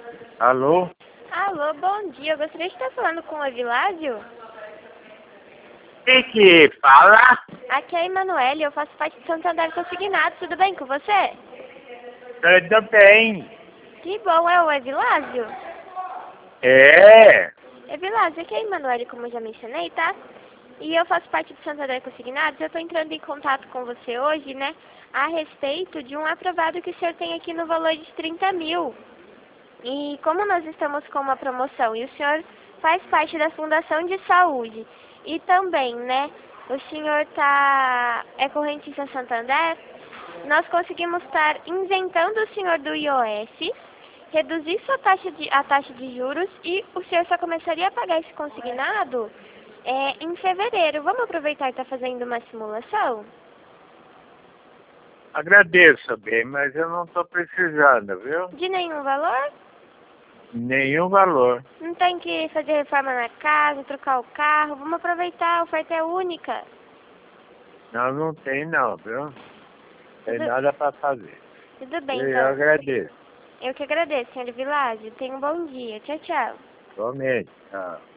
Alô? Alô, bom dia. Eu gostaria de estar falando com o Evilásio. Quem que fala? Aqui é a Emanuele, eu faço parte do Santander Consignado. Tudo bem com você? Tudo bem. Que bom, é o Evilásio? É. Evilásio, aqui é a Emanuele, como eu já mencionei, tá? E eu faço parte do Santander Consignados. Eu estou entrando em contato com você hoje, né? A respeito de um aprovado que o senhor tem aqui no valor de 30 mil. E como nós estamos com uma promoção e o senhor faz parte da Fundação de Saúde e também, né, o senhor é correntista Santander, nós conseguimos estar isentando o senhor do IOF, reduzir a taxa de juros e o senhor só começaria a pagar esse consignado em fevereiro. Vamos aproveitar e estar fazendo uma simulação? Agradeço, bem, mas eu não estou precisando, viu? De nenhum valor? Nenhum valor. Não tem que fazer reforma na casa, trocar o carro. Vamos aproveitar, a oferta é única. Não tem não, viu? Tem Tudo, nada para fazer. tudo bem, Eu então. agradeço. Eu que agradeço, senhor Vilásio. Tenha um bom dia. Tchau, tchau. Somente. Tchau.